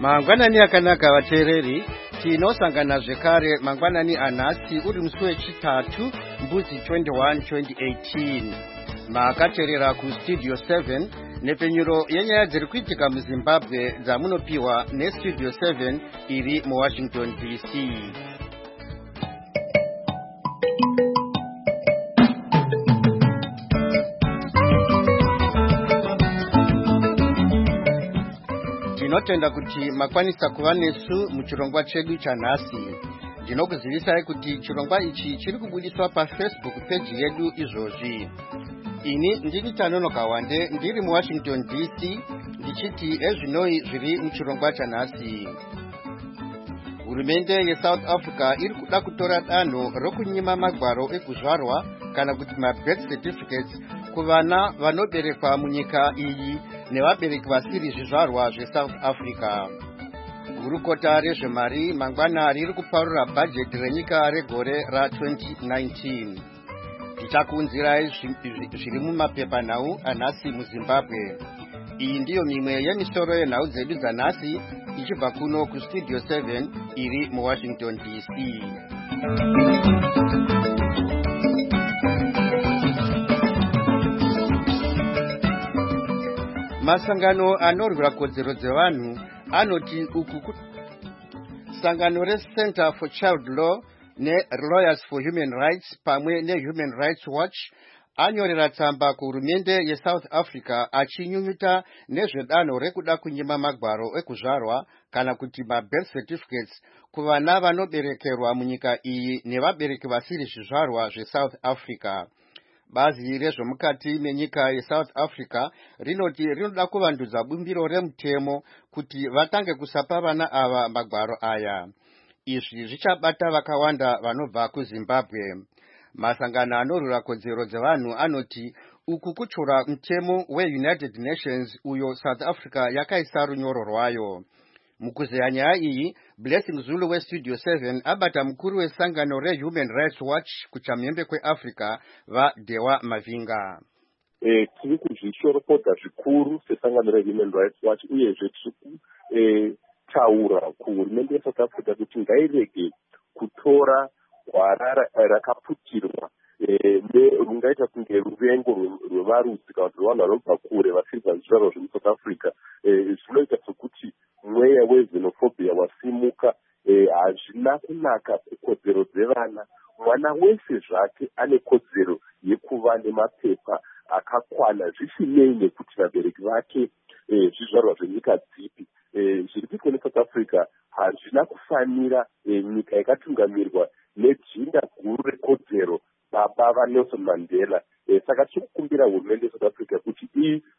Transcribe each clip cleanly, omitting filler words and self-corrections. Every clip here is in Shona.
Mangwanani akanaka vateereri, tinosangana zvekare mangwanani anhasi uri musi wechitatu mbudzi 21 2018. Makateerera kustudio 7 nepfenyuro yenyaya dziri kuitika muZimbabwe dzamunopiwa nestudio 7 iri muWashington DC. Tinotenda kuti makwanisa kuva nesu muchirongwa chedu chanhasi. Ndinokuzivisai kuti chirongwa ichi chiri kubudiswa paFacebook page yedu izvozvi. Ini ndiri Tanonoka Wande ndiri muWashington DC ndichiti ezvinoi zviri muchirongwa chanhasi. Hurumende yeSouth Africa iri kuda kutora danho rokunyima magwaro ekuzvarwa kana kuti mabirth certificates kuvana vanoberekwa munyika iyi nevabereki vasiri zvizvarwa zveSouth Africa. Gurukota rezvemari mangwana riri kuparura bhajeti renyika regore ra2019. Tichakuunzirai zviri mumapepanhau anhasi muZimbabwe. Iyi ndiyo mimwe yemisoro yenhau dzedu dzanhasi ichibva kuno kustudio 7 iri muWashington DC. Masangano anorwira kodzero dzevanhu anoti sangano reCenter for Child Law neLawyers for Human Rights pamwe neHuman Rights Watch anyorera tsamba kuhurumende yeSouth Africa achinyunyuta nezvedanho rekuda kunyima magwaro ekuzvarwa kana kuti mabirth certificates kuvana vanoberekerwa munyika iyi nevabereki vasiri zvizvarwa zveSouth Africa. Bazi rezvemukati menyika yeSouth Africa rinoti rinoda kuvandudza bumbiro remutemo kuti vatange kusapa vana ava magwaro aya. Izvi zvichabata vakawanda vanobva kuZimbabwe. Masangano anorwira kodzero dzevanhu anoti uku kutyura mutemo weUnited Nations uyo South Africa yakaisa runyoro rwayo. Mukuzeya nyaya iyi, Blessing Zulu westudio 7 abata mukuru wesangano reHuman Rights Watch kuchamhembe kweAfrica vaDewa Mavinga. Tiri kuzvishorokodza zvikuru sesangano reHuman Rights Watch uyezve tiri kutaura kuhurumende yeSouth Africa kuti ngairege kutora gwara rakaputirwa rungaita kunge ruvengo rwevarudzi kana kuti vanhu vanobva kure vasiri pazvizvarwa zvemuSouth Africa. Zvinoita sokuti mweya wezenophobia wasimuka. Hazvina kunaka kukodzero dzevana. Mwana wese zvake ane kodzero yekuva nemapepa akakwana zvisinei nekuti vabereki vake zvizvarwa zvenyika dzipi. Zviri kuitwa neSouth Africa hazvina kufanira nyika yakatungamirirwa nejinda guru rekodzero baba vaNelson Mandela. Saka tiri kukumbira hurumende yeSouth Africa kuti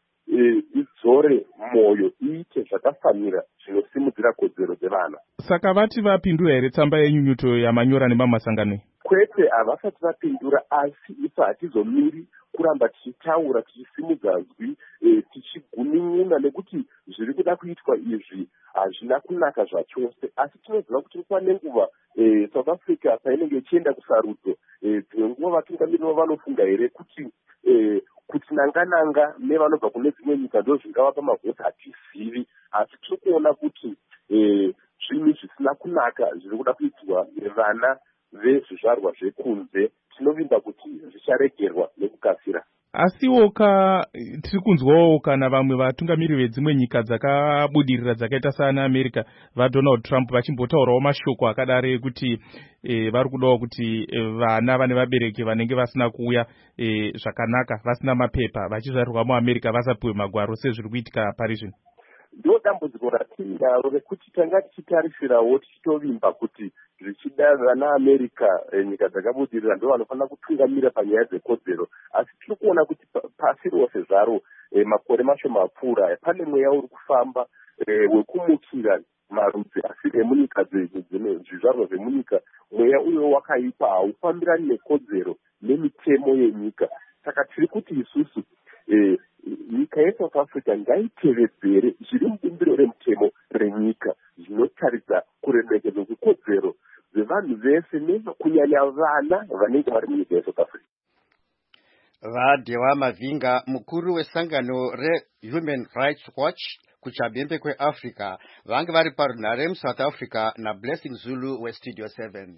idzore mwoyo iite zvakafanira zvinosimudzira kodzero dzevana. Saka vati vapindura here tsamba yenyunyuto yamanyora nemamasangano? Kwete, havasati vapindura, asi isu hatizomiri kuramba tichitaura tichisimudza nzwi tichigunin'una nekuti zviri kuda kuitwa izvi hazvina kunaka zvachose. Asi tinoziva kuti kuva nenguva South Africa painenge ichienda kusarudzo, dzimwe nguva vatungamiriri vanofunga here kuti nanga nevanobva kune dzimwe nyika ndo zvingavapa mavhoti, hatizivi. Asi tiri kuona kuti zvinhu zvisina kunaka zviri kuda kuitirwa nevana vezvizvarwa zvekunze. Tinovimba kuti zvicharegerwa nekukasira. Asiwo tiri kunzwawo kana vamwe vatungamiriri vedzimwe nyika dzakabudirira dzakaita sana America vaDonald Trump vachimbotaurawo mashoko akadare ekuti vari kudawo kuti vana vane vabereki vanenge vasina kuuya zvakanaka vasina mapepa vachizvarirwa muAmerica vasapiwe magwaro sezviri kuitika pari zvino. Ndo dambudziko ratinaro rekuti tanga tichitarisirawo tichitovimba kuti zvichida vana America nyika dzakabudirira ndo vanofanira kutungamira panyaya dzekodzero. Asi tiri kuona kuti pasi rose zvaro makore mashoma apfuura pane mweya uri kufamba wekumukira marudzi asiri emunyika zvizvarwa zvemunyika. Mweya uyo wakaipa, haufambirani nekodzero nemitemo yenyika. Saka tiri kuti isusu nyika yeSouth Africa ngaitevedzere zviri mubumbiro remutemo renyika zvinotaridza kuremekedzwa kwekodzero dzevanhu vese kunyanya vana vanenge vari munyika yeSouth Africa. VaDewa Mavinga, mukuru wesangano reHuman Rights Watch kuchabhembe kweAfrica vange vari parunhare muSouth Africa naBlessing Zulu weStudio 7.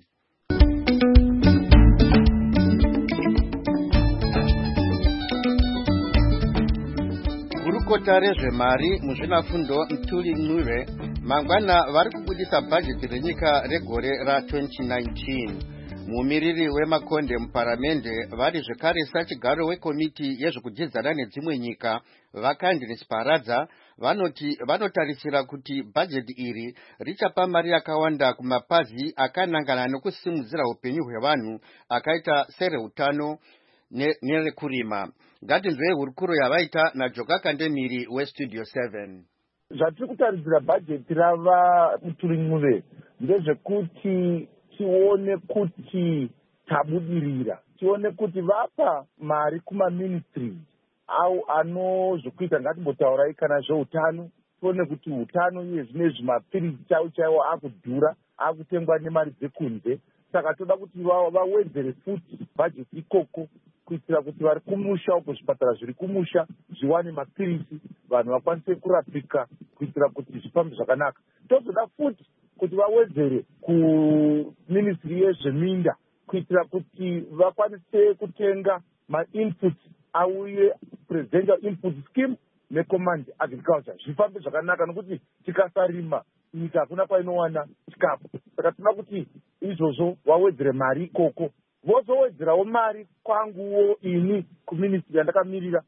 Gurukota rezvemari muzvinafundo Mtuli Ncube mangwana vari kubudisa bhajeti renyika regore ra2019. Mumiriri wemakonde muparamende vari zvekare sachigaro wekomiti yezvekudzidzana nedzimwe nyika vaKandris Paradza vanoti vanotarisira kuti bhajeti iri richapa mari yakawanda kumapazi akanangana nekusimudzira upenyu hwevanhu akaita serehutano nerekurima. Ngatinzwei hurukuro yavaita naJoka Kandemiri weStudio 7. Zvatiri kutarisira bhajeti rava Mtuli Ncube ndezvekuti tione kuti tabudirira, tione kuti vapa mari kumaministries au anozvokuita ngatimbotaurayi kana zveutano, tione kuti utano iye zvinezvi mapirisi chaiwo akudhura, akutengwa nemari dzekunze. Saka toda kuti vawedzere futi bhajeti ikoko kuitira kuti vari kumusha uko zvipatara zviri kumusha zviwane mapirisi, vanhu vakwanise kurapika kuitira kuti zvifambe zvakanaka. Tozoda futi kuti vawedzere kuministry yezveminda kuitira kuti vakwanise kutenga mainput auye presidential input scheme necommand agriculture zvifambe zvakanaka, nokuti tikasarima nyika hakuna kwainowana chikafu. Saka tinoda kuti izvozvo vawedzere mari ikoko. Vozowedzerawo mari kwanguwo ini kuministry yandakamirira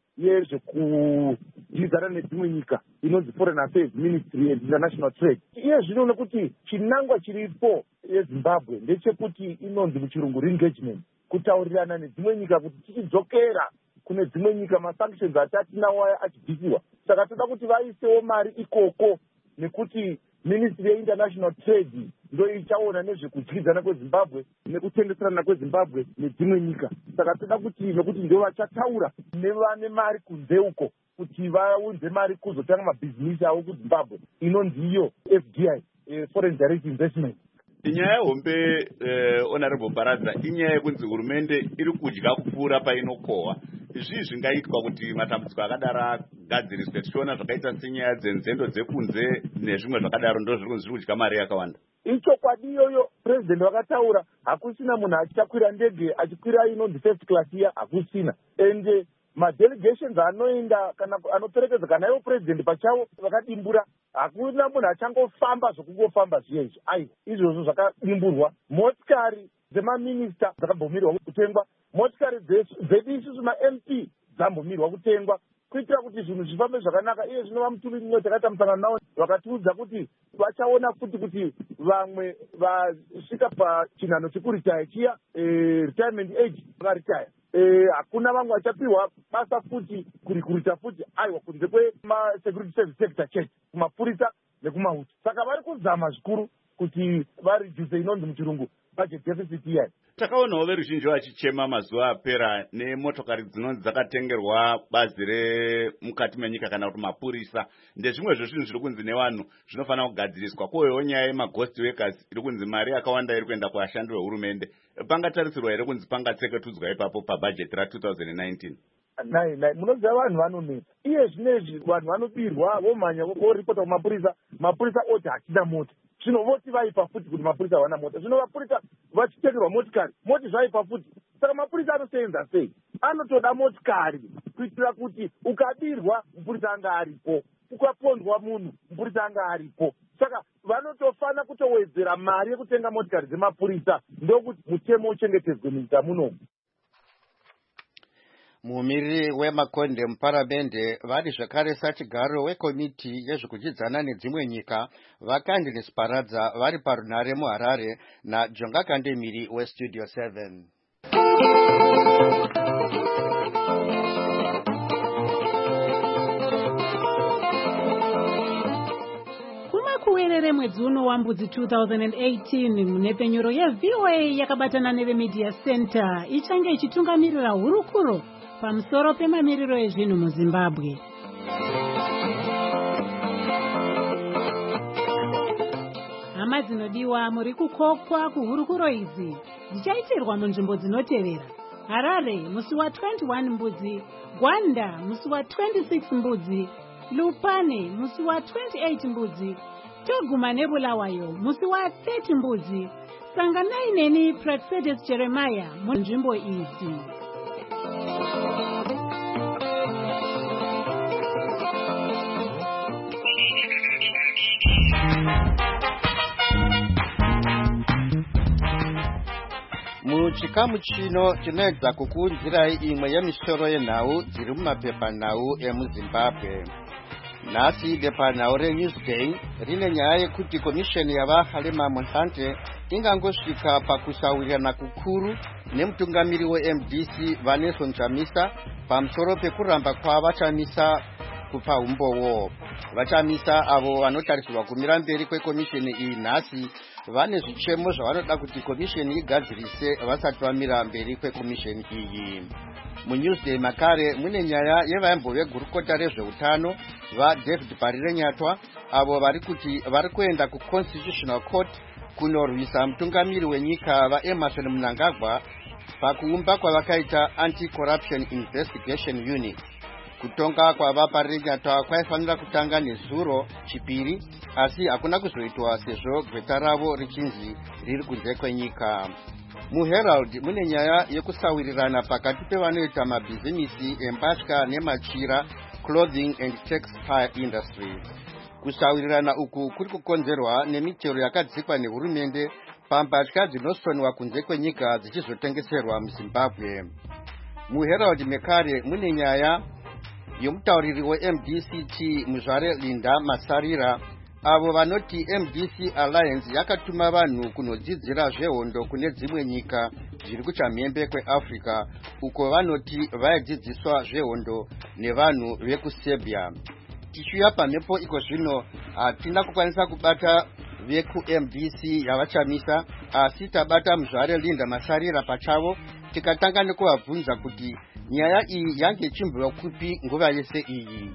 yezvekudzidzana nedzimwe nyika inonzi Foreign Affairs Ministry and International Trade. Iye zvino nekuti chinangwa chiripo yeZimbabwe ndechekuti inonzi muchirungu re-engagement, kutaurirana nedzimwe nyika kuti tichidzokera kune dzimwe nyika masanctions atatinawo achibvisiwa. Saka toda kuti vaisewo mari ikoko, nekuti Ministry yeInternational Trade ndo ichaona nezvekudyidzana kweZimbabwe nekutengeserana kweZimbabwe nedzimwe nyika. Saka toda kuti nekuti ndo vachataura nevane mari kunze uko kuti vaunze mari kuzotanga mabhizinisi avo kuZimbabwe inonzi iyo FDI, Foreign Direct Investment. Inyaya hombe Honorable Paradza, inyaya yekunzi hurumende iri kudya kupfuura painokohwa. Izvi zvingaitwa kuti matambudziko akadaro agadziriswe, tichiona zvakaita senyaya dzenzendo dzekunze nezvimwe zvakadaro ndo zviri kudya mari yakawanda. Ichokwadi iyoyo president vakataura, hakusina munhu achichakwira ndege achikwira inonzi first class iya, hakusina. Ende madelegations anoenda kana anoperekedza kana ivo president pachavo vakadimbura, hakuna munhu achangofamba zvokungofamba zviya izvi. Aiwa, izvozvo zvakadimburwa. Motikari dzemaminista dzakabvumirwa kutengwa, motikari dzedu isusu maMP dzambomirwa kutengwa kuitira kuti zvinhu zvifambe zvakanaka. Iye zvino vaMtuli Ncube takaita musangano navo vakatiudza kuti vachaona futi kuti vamwe vasvika pachinhano chekuritaya chiya, retirement age, vakaritaya. Hakuna vamwe vachapiwa basa futi kurikurita futi, aiwa, kunze kwema-security service sector chete, kumapurisa nekumauto. Saka vari kuzama zvikuru kuti vareduce inonzi muchirungu budget deficit iyai. Takaonawo veruzhinji vachichema mazuva apera nemotokari dzinonzi dzakatengerwa bazi remukati menyika kana kuti mapurisa. Ndezvimwezvo zvinhu zviri kunzi nevanhu zvinofanira kugadziriswa. Kwoyo nyaya yemaghost workers iri kunzi mari yakawanda iri kuenda kuashandi vehurumende. Pangatarisirwa here kunzi pangatseketudzwa ipapo pabhajeti ra2019? Nai, munoziva vanhu vanonetsa. Iye zvinezvi vanhu vanobirwa vomhanya voripota kumapurisa, mapurisa oti hatina mota. Zvino voti vaipa futi kuti mapurisa hawana mota. Zvino mapurisa vachitengerwa motikari, moti zvaipa futi. Saka mapurisa anosenza sei? Anotoda motikari kuitira kuti ukabirwa mupurisa anga aripo, ukapondwa munhu mupurisa anga aripo. Saka vanotofana kutowedzera mari yekutenga motikari dzemapurisa ndokuti mutemo uchengetedzwe munyika munomu. Mumiriri wemakonde muparamende vari zvekare sachigaro wekomiti yezvekudzidzana nedzimwe nyika vaKandris Paradza vari parunhare muHarare naJoka Kandemiri weStudio 7. Kumakuwerere mwedzi uno wambudzi 2018 munepenyuro yeVOA yakabatana neveMedia Center ichange ichitungamirira hurukuro pamusoro pemamiriro ezvinhu muZimbabwe. Hama dzinodiwa, muri kukokwa kuhurukuro idzi dzichaitirwa munzvimbo dzinotevera: Harare musi wa 21 mbudzi, Gwanda musi wa 26 mbudzi, Lupane musi wa 28 Mbudzi, toguma neBulawayo musi wa 30 Mbudzi. Sanganai neni Praxedes Jeremiah munzvimbo idzi. Muchikamu chino chinoedza kukuunzirai imwe yemisoro yenhau dziri mumapepanhau emuZimbabwe. Nhasi bepanhau reNewsday rine nyaya yekuti komisheni yavaHalema Montante ingangosvika pakusawirirana kukuru nemutungamiri weMDC Vanessa Chamisa pamusoro pekuramba kwavachamisa kupa umbowo. Vachamisa avo vanotarisirwa kumira mberi kwekomisheni iyi nhasi vane zvichemo zvavanoda kuti komisheni igadzirise vasati vamira mberi kwekomisheni iyi. MuNewsday makare mune nyaya yevaimbo vegurukota rezveutano vaDavid Barirenyatwa avo vari kuti vari kuenda kuConstitutional Court kunorwisa mutungamiri wenyika vaEmerson Mnangagwa pakuumba kwavakaita Anti-Corruption Investigation Unit. Kutonga kwavaParirenyatwa kwaifanira kutanga nezuro chipiri asi hakuna kuzoitwa sezvo gweta ravo richinzi riri kunze kwenyika. MuHerald mune nyaya yekusawirirana pakati pevanoita mabhizimisi embatya nemachira clothing and textile industry. Kusawirirana uku kuri kukonzerwa nemitero yakadzikwa nehurumende pambatya dzinosonwa kunze kwenyika dzichizotengeserwa muZimbabwe. MuHerald mekare mune nyaya yomutauriri weMDCT Muzvare Linda Masarira avo vanoti MDC Alliance yakatuma vanhu kunodzidzira zvehondo kune dzimwe nyika zviri kuchamhembe kweAfrica uko vanoti vaidzidziswa zvehondo nevanhu vekuSerbia. Tichiuya pamhepo iko zvino hatina kukwanisa kubata vekuMDC yavachamisa asi tabata Muzvare Linda Masarira pachavo tikatanga nekuvabvunza kuti nyaya iyi yange ichimbova kupi nguva yese iyi.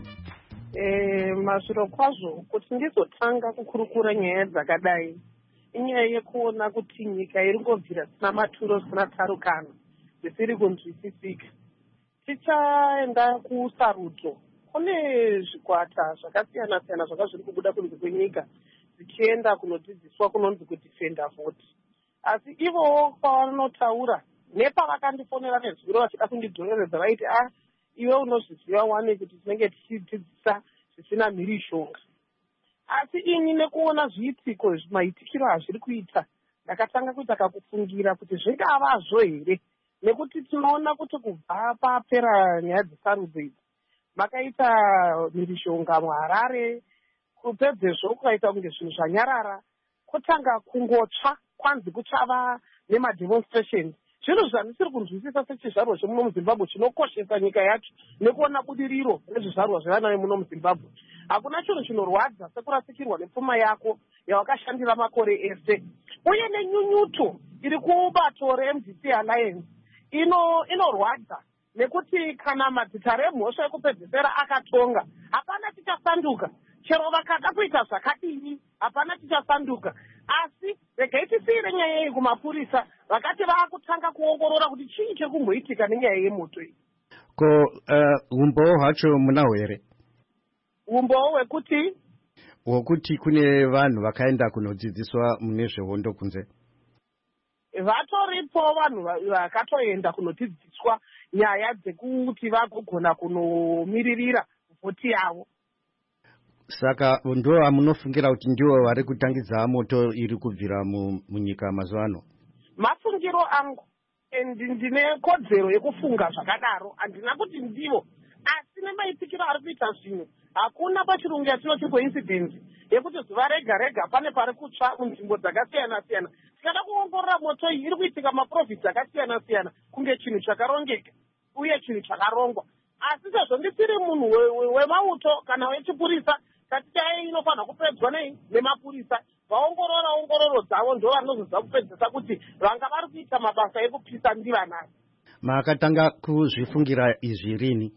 Mazviro kwazvo kuti ndizotanga kukurukura nyaya dzakadai inyaya yekuona kuti nyika iri ngobvira sina maturo sina tarukano zvisiri kunzwisisika. Tichaenda kusarudzo, kune zvikwata zvakasiyana siyana zvanga zviri kubuda kunze kwenyika zichienda kunodzidziswa kunonzi kudifenda vhoti, asi ivowo pavanotaura nepavakandifonera nezviro vachida kundidzoreredza vaiti iwe unozviziva wane kuti tinenge tichidzidzisa zvisina mhirishonga. Asi ini nekuona zviitiko maitikiro azviri kuita ndakatanga kuita kakufungira kuti zvingavazvo here, nekuti tinoona kuti kubva papera nyaya dzesarudzo idzi makaita mhirishonga muHarare, kupedzezvo kukaita kunge zvinhu zvanyarara, kutanga kungotsva kwanzi kuchava nemademonstrations. Zvinhu zvandisiri kunzwisisa sechizvarwa chemuno muZimbabwe chinokoshesa nyika yacho nekuona budiriro nezvizvarwa zvevanayo muno muZimbabwe. Hakuna chinhu chinorwadza sekurasikirwa nepfuma yako yawakashandira makore ese, uye nenyunyuto iri kubato reMDC Alliance inorwadza nekuti kana madzita emhosva ekupedzisira akatonga hapana tichasanduka, chero vakada kuita zvakadini hapana tichasanduka. Asi regai tisiyire nyaya iyi kumapurisa vakati vaakutanga kuongorora kuti chii chiri kumboitika nenyaya yemoto iyi. Ko umbowo hwacho munahwo here? Umbowo hwekuti? Hwokuti kune vanhu vakaenda kunodzidziswa mune zvehondo kunze. Vatoripo vanhu vakatoenda kunodzidziswa nyaya dzekuti vagogona kunomiririra vhoti yavo. Saka ndo amunofungira kuti ndiwo vari kutangidza moto iri kubvira munyika mazuva ano? Mafungiro angu ndine kodzero yekufunga zvakadaro, handina kuti ndivo, asi nemaitikiro ari kuita zvino hakuna pachirungu yatinoti coincidence yekuti zuva rega rega pane pari kutsva munzvimbo dzakasiyana siyana. Tikada kuongorora moto iyi iri kuitika maprovinsi akasiyana siyana kunge chinhu chakarongeka uye chinhu chakarongwa. Asi sezvo ndisiri munhu wemauto kana wechipurisa, katiti inofanira kupedzwa nemapurisa vaongorora ongororo dzavo ndo vanozoza kupedzisa kuti vanga vari kuita mabasa ekupisa ndivanani. Makatanga kuzvifungira izvi rini?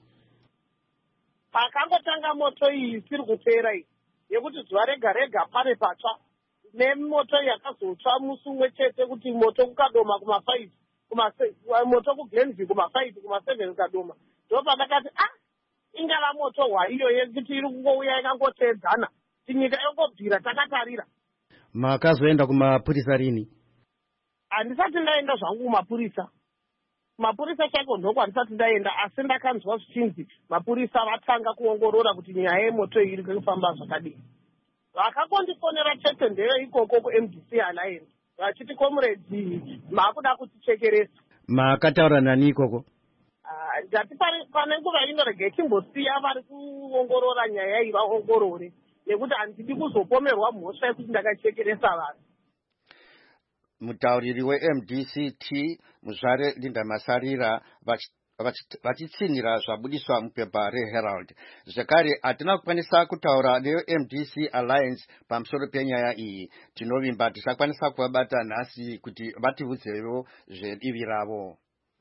Pakangotanga moto iyi isiri kupera iyi yekuti zuva rega rega pane patsva, nemoto yakazotsva musi umwe chete kuti moto kukadoma kuma5 moto kuGlenville kuma5 kuma7 ukadoma, ndo pandakati ingava moto hwaiyo yekuti iri kungouya ikangotedzana tinyika yongobvira takatarira. Makazoenda kumapurisa rini? Handisati ndaenda zvangu kumapurisa. Mapurisa chaiko ndoko handisati ndaenda, asi ndakanzwa zvichinzi mapurisa vatanga kuongorora kuti nyaya yemoto iri kufamba zvakadini. Vakakondifonera chete ndeye ikoko kuMDC Alliance vachiti comrades makuda kutichekeresa. Makataura nani ikoko? Ndati pane nguva inorege chimbosiya vari kuongorora nyaya iyi vaongorore, nekuti handidi kuzopomerwa mhosva yekuti ndakachekeresa vanhu. Mutauriri weMDCT Muzvare Linda Masarira vachitsinira zvabudiswa mupepa reHerald. Zvekare hatina kukwanisa kutaura neMDC Alliance pamusoro penyaya iyi. Tinovimba tisakwanisa kuvabata nhasi kuti vatiudzewo zvedivi ravo.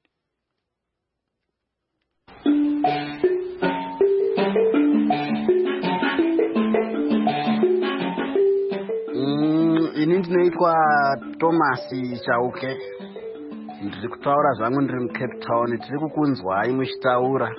Ini ndinoitwa Thomas Chauke. Ndiri kutaura zvangu ndiri muCape Town. Tiri kukunzwai muchitaura.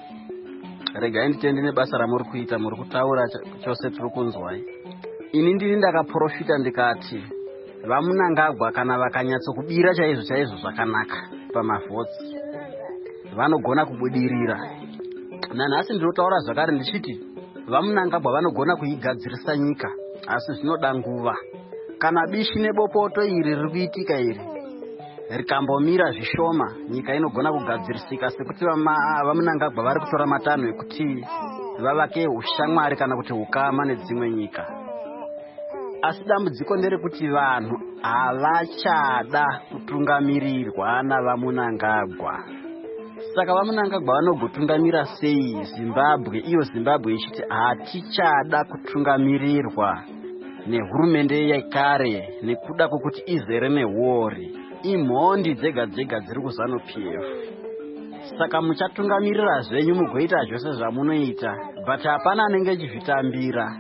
Regai nditende nebasa ramuri kuita, muri kutaura chose tiri kunzwai. Ini ndini ndakaprofita ndikati vamunangagwa kana vakanyatsokubira chaizvo chaizvo zvakanaka pamavhotsi vanogona kubudirira. Nanhasi ndinotaura zvakare ndichiti vamunangagwa vanogona kuigadzirisa nyika, asi zvinoda nguva. Kana bishi nebopoto iri riri kuitika iri rikambomira zvishoma, nyika inogona kugadzirisika, sekuti vamunangagwa vari kutora matanho ekuti vavake ushamwari kana kuti ukama nedzimwe nyika. Asi dambudziko nderekuti vanhu havachada kutungamirirwa navamunangagwa. Saka vamunangagwa vanogotungamira sei Zimbabwe, iyo Zimbabwe ichiti hatichada kutungamirirwa nehurumende yekare nekuda kwokuti izere nehori. Imhondi dzega dzega dziri kuZANU-PF. Saka muchatungamirira zvenyu mugoita zvose zvamunoita, but hapana anenge achizvitambira.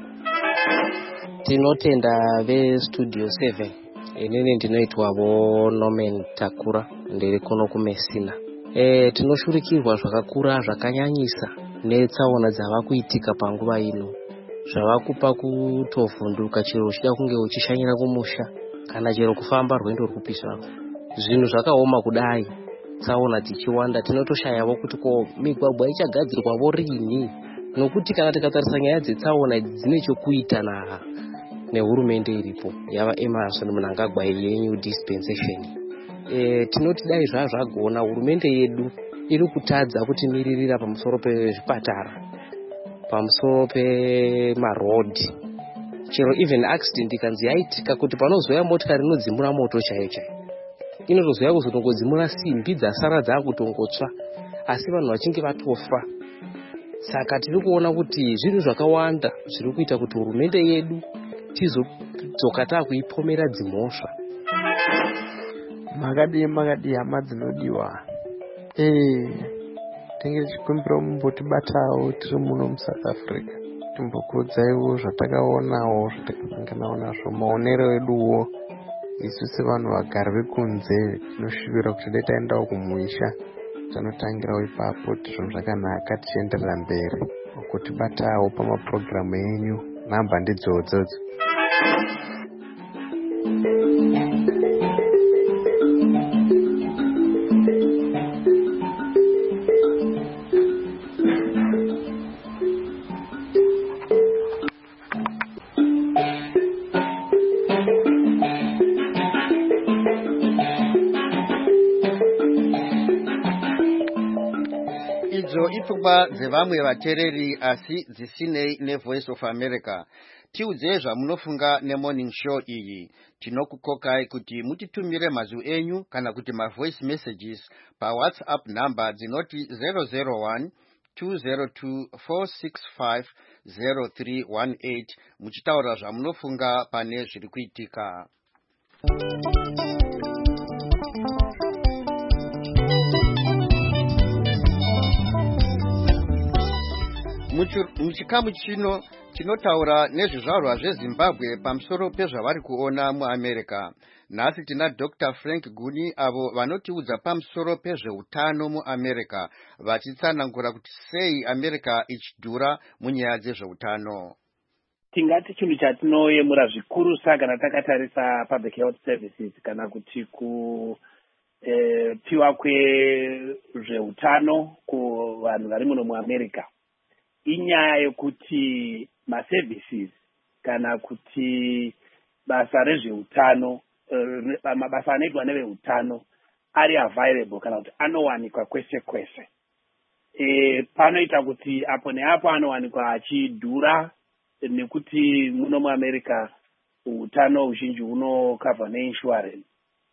Tinotenda veStudio 7. Inini ndinoitwavo Norman Takura, ndiri kuno kuMessina. Tinoshurikirwa zvakakura zvakanyanyisa netsaona dzava kuitika panguva ino. Zvava kupa kutovhunduka chero uchida kunge uchishanyira kumusha kana chero kufamba rwendo rwupisvako. Zvinhu zvakaoma kudai, tsaona tichiwanda, tinotoshayawo kuti ko migwagwa ichagadzirwavo rini, nokuti kana tikatarisa nyaya dzetsaona dzine chokuita nehurumende iripo yava Emmerson Mnangagwa yeNew Dispensation. Tinoti dai zvagona hurumende yedu iri kutadza kutimiririra pamusoro pezvipatara, pamusoro pemarodhi, chero even accident ikanzi yaitika kuti panozoya motikari inodzimura moto chaiyo chaiyo, inotozoya kuzotongodzimura simbi dzasara dzakutongotsva, asi vanhu vachinge vatofa. Saka tiri kuona kuti zvinhu zvakawanda zviri kuita kuti hurumende yedu tizodzoka takuipomera dzimhosva. Makadii hama dzinodiwa. Tenge chikumbiro mumbotibatawo tiri muno muSouth Africa. Timbokuudzaiwo zvatakaonawo zvatakanaonazvo, maonero eduwo. Isu sevanhu vagari vekunze tinosvibira kuti dai taendawo kumusha tanotangirawo ipapo zvinhu zvakanaka tichienderera mberi. Kutibatawo pamapurogiramu enyu namba ndidzodzo. Ipfungwa dzevamwe vateereri asi dzisinei neVoice of America. Tiudze zvamunofunga neMorning Show iyi. Tinokukokai kuti mutitumire mazwi enyu kana kuti mavoice messages paWhatsApp number dzinoti 001 202 465 0318 muchitaura zvamunofunga pane zviri kuitika. muchikamu chino chinotaura nezvizvarwa zvezimbabwe pamusoro pezvavari kuona muamerica. Nhasi tina Dr. Frank Guni avo vanotiudza pamusoro pezveutano muamerica vachitsanangura kuti sei America ichidhura munyaya dzezveutano. Tingati chinhu chatinoyemura zvikuru kana takatarisa public health services kana kuti piwa kwezveutano kuvanhu vari muno muamerica inyaya yekuti maservices kana kuti basa rezveutano mabasa anoitwa neveutano ari available kana kuti anowanikwa kwese kwese. Panoita kuti apo neapo anowanikwa achidhura nekuti muno muamerica utano huzhinji hunokavha neinsurance.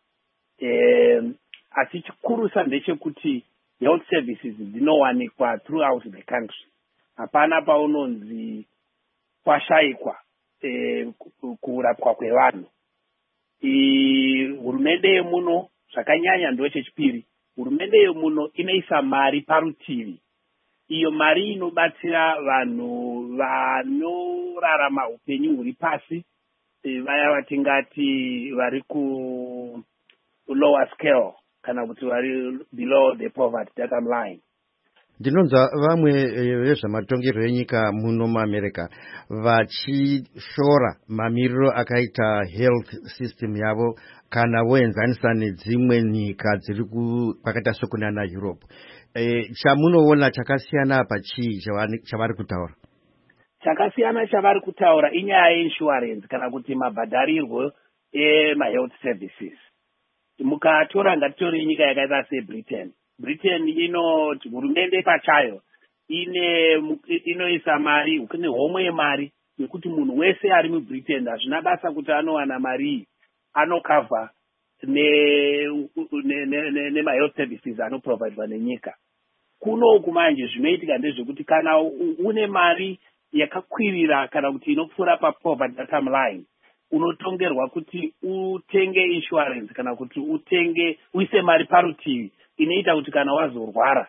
Asi chikurusa ndechekuti health services dzinowanikwa throughout the country. Hapana paunonzi kwashayikwa kurapwa kwevanhu. Hurumende yemuno zvakanyanya ndochechipiri, hurumende yemuno inoisa mari parutivi. Iyo mari inobatsira vanhu vanorarama upenyu huri pasi, vaya vatingati vari ku lower scale kana kuti vari below the poverty data line. Ndinonzwa vamwe vezvematongerwo enyika muno muamerica vachishora mamiriro akaita health system yavo kana voenzanisa nedzimwe nyika dziri kwakaita sekunana Europe. Chamunoona chakasiyana apa chii chavari kutaura? Chakasiyana chavari kutaura inyaya yeinsurance kana kuti mabhadharirwo emahealth services. Mukatora ngatitori nyika yakaita seBritain. Britain hurumende pachayo inoisa mari, kune homwe yemari yekuti munhu wese ari muBritain hazvina basa kuti anowana mari anokavha nemahealth services anoprovidwa nenyika. Kunoku manje zvinoitika ndezvekuti kana une mari yakakwirira kana kuti inopfuura papoverty data line unotongerwa kuti utenge insurance kana kuti uise mari parutivi inoita kuti kana wazorwara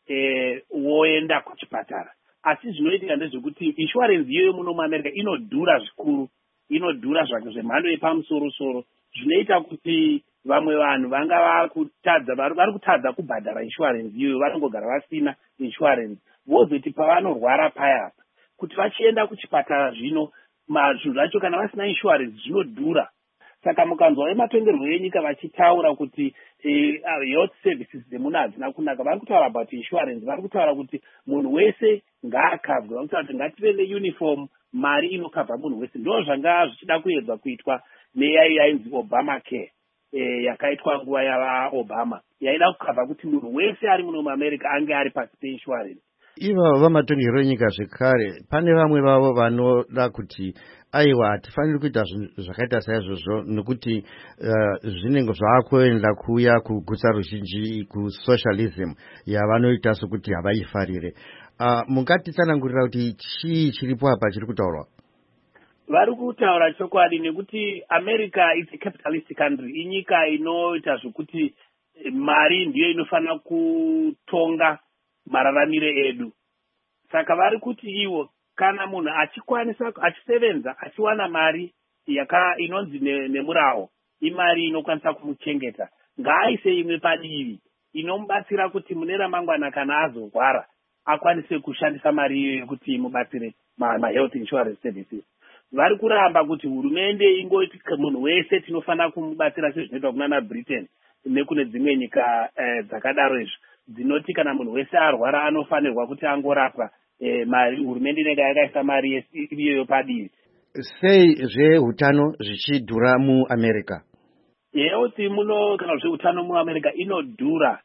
woenda kuchipatara. Asi zvinoitika ndezvekuti insurance iyoyo muno muamerica inodhura zvikuru, inodhura zvake zvemhando yepamusoro-soro, zvinoita kuti vamwe vanhu vanga vari kutadza kubhadhara insurance iyoyo, vanongogara vasina insurance, vozoti pavanorwara paya kuti vachienda kuchipatara zvino zvinhu zvacho kana vasina insurance zvinodhura. Saka mukanzwa vematongerwo enyika vachitaura kuti health services dzemuno hadzina kunaka, vari kutaura about insurance, vari kutaura kuti munhu wese ngaakavhwe, vari kutaura kuti ngative neuniform, mari inokavha munhu wese. Ndo zvanga zvichida kuedzwa kuitwa neyai yainzi Obama Care yakaitwa nguva yavaObama, yaida kukavha kuti munhu wese ari muno muamerica ange ari pasi peinsurance. Ivavo vamatongerwo enyika zvekare, pane vamwe vavo vanoda kuti aiwa hatifaniri kuita zvakaita saizvozvo nekuti zvinenge zvaakuenda kuya kuguta ruzhinji kusocialism yavanoita sokuti havaifarire. Mungatitsanangurira kuti chii chiripo apa chiri kutaurwa? Vari kutaura chokwadi nekuti America is a capitalist country, inyika inoita zvokuti mari ndiyo inofanira kutonga mararamiro edu. Saka vari kuti iwo kana munhu achikwanisa achisevenza achiwana mari inonzi nemurawo, imari inokwanisa kumuchengeta, ngaaise imwe padivi inomubatsira kuti mune ramangwana kana azorwara akwanise kushandisa mari iyoyo kuti imubatsire mahealth insurance services. Vari kuramba kuti hurumende ingoti munhu wese tinofanira kumubatsira sezvinoitwa kunana Britain nekune dzimwe nyika dzakadaro izvo dzinoti kana munhu wese arwara anofanirwa kuti angorapwa, mari hurumende inenge yakaisa mari iyoyo padivi. Sei zveutano zvichidhura muAmerica? Health muno kana zveutano muAmerica inodhura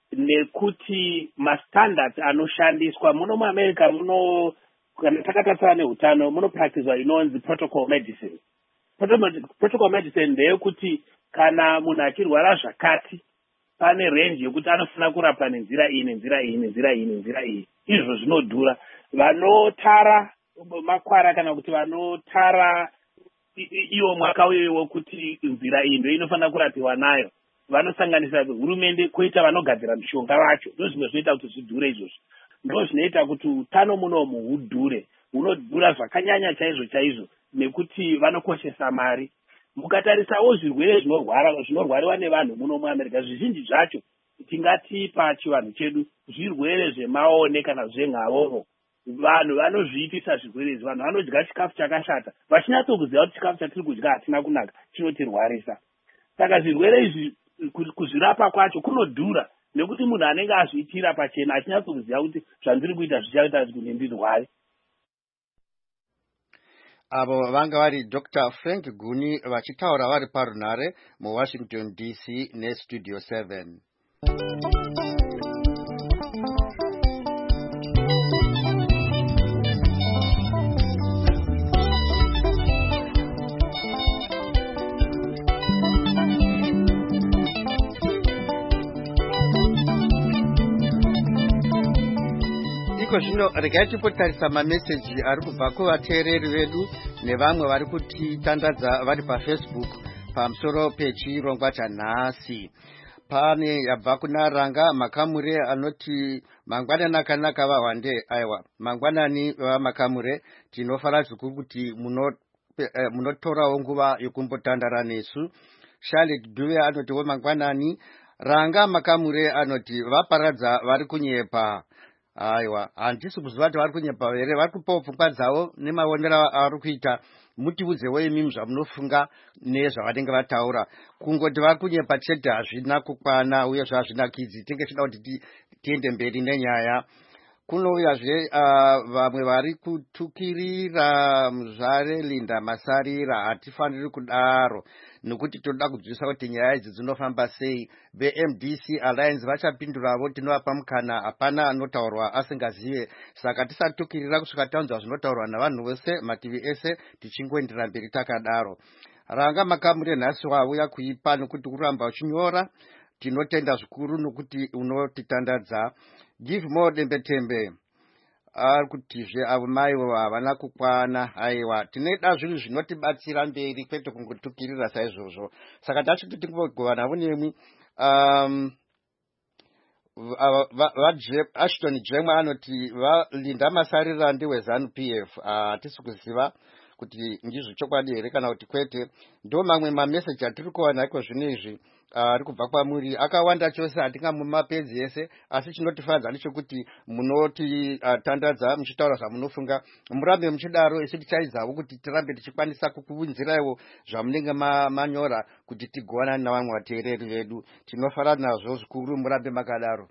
nekuti mastandards anoshandiswa muno muAmerica muno, kana takatarisana neutano munopracticewa inonzi protocol medicine. Protocol medicine ndeyekuti kana munhu achirwara zvakati pane range yekuti anofanira kurapwa nenzira iyi nenzira iyi nenzira iyi nenzira iyi. Izvo zvinodhura. Vanotara makwara kana kuti vanotara iwo mwaka uyoyo kuti nzira iyi ndio inofanira kurapiwa nayo vanosanganisa hurumende, koita vanogadzira mishonga vacho. Ndozvimwe zvinoita kuti zvidhure izvozvo. ndo zvinoita kuti utano munomu hudhure, hunodhura zvakanyanya chaizvo chaizvo, nekuti vanokoshesa mari. Mukatarisawo zvirwere zvinorwariwa nevanhu muno muAmerica, zvizhinji zvacho tingatipa chivanhu chedu zvirwere zvemaone kana zveng'avoro. Vanhu vanozviitisa zvirwere izvi, vanhu vanodya chikafu chakashata vachinyatsokuziva kuti chikafu chatiri kudya hatina kunaka, chinotirwarisa. Saka zvirwere izvi kuzvirapa kwacho kunodhura, nekuti munhu anenge azviitira pachena achinyatsokuziva kuti zvandiri kuita zvichaita kuti ndirware. Avo vanga vari Dr. Frank Guni vachitaura vari parunhare muWashington DC neStudio 7. Zvino regai tipotarisa mameseji ari kubva kuvateereri vedu nevamwe vari kutitandadza vari paFacebook pamusoro pechirongwa chanhasi. Pane yabva kuna Ranga Makamure anoti mangwanani akanaka vahwande. Aiwa, mangwanani vamakamure, tinofara zvikuru kuti munotorawo nguva yokumbotandara nesu. Charlotte Duve anoti mangwanani. Ranga Makamure anoti vaparadza vari kunyepa. Aiwa, handisi kuziva kuti vari kunyepa here, vari kupawo pfungwa dzavo nemaonero avari kuita. Mutiudzewo imimi zvamunofunga nezvavanenge vataura. Kungoti vari kunyepa chete hazvina kukwana uyezve hazvina kidzi, tinge tichida kuti tiende mberi nenyaya. Kunouyazve vamwe vari kutukirira muzvare Linda Masarira, hatifaniri kudaro nekuti toda kudzivisa kuti nyaya idzi dzinofamba sei. VeMDC Alliance vachapinduravo, tinovapa mukana, hapana anotaurwa asingazive. Saka tisatukirira kusvika taunzwa zvinotaurwa navanhu vose mativi ese, tichingoendera mberi takadaro. Ranga Makamure nhasi wauya kuipa nekuti uramba uchinyora, tinotenda zvikuru nokuti unotitandadza. Give more Dembetembe ari kutizve avo maivo havana kukwana. Aiwa, tinoda zvinhu zvinotibatsira mberi kwete kungotukirira saizvozvo. Saka tachiti tingogovana nemwi. Ashton Jemwe anoti Linda Masarira ndiwe ZANU-PF. Hatisi kuziva kuti ndizvo chokwadi here kana kuti kwete. Ndo mamwe mameseji atiri kuwana iko zvino izvi ari kubva kwamuri, akawanda chose, hatingamumapedzi ese, asi chinotifadza ndechekuti munotitandadza muchitaura zvamunofunga. Murambe muchidaro, isu tichaizavo kuti tirambe tichikwanisa kukuunziraiwo zvamunenge manyora kuti tigowana navamwe vateereri vedu. Tinofara nazvo zvikuru, murambe makadaro.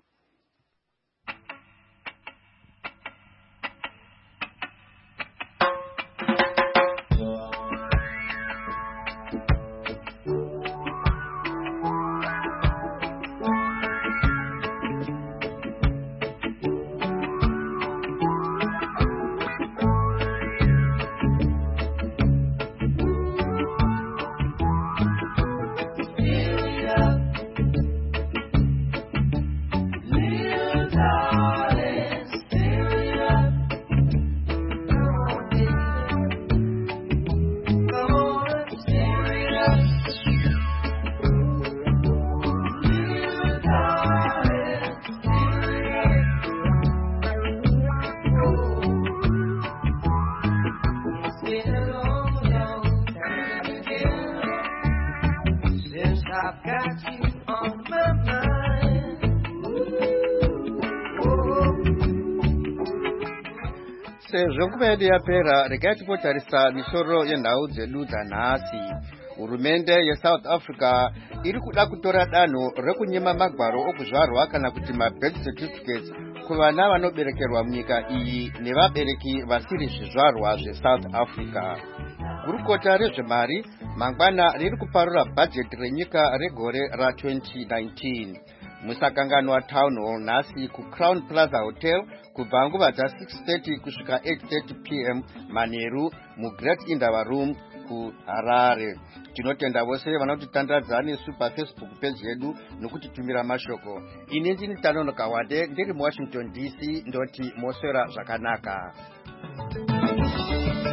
Sezvo nguva yedu yapera, regai tipotarisa misoro yenhau dzedu dzanhasi. Hurumende yeSouth Africa iri kuda kutora danho rekunyima magwaro okuzvarwa kana kuti mabirth certificates kuvana vanoberekerwa munyika iyi nevabereki vasiri zvizvarwa zveSouth Africa. Gurukota rezvemari mangwana riri kuparura bhajeti renyika regore ra2019. Musakangano watown hall nhasi kuCrown Plaza Hotel kubva nguva dza6:30 kusvika 8:30 p.m. manheru muGreat Indaba Room kuHarare. Tinotenda vose vanotitandadza nesu paFacebook page yedu nokutitumira mashoko. Ini ndini Tanonoka Wade ndiri muWashington DC, ndoti moswera zvakanaka.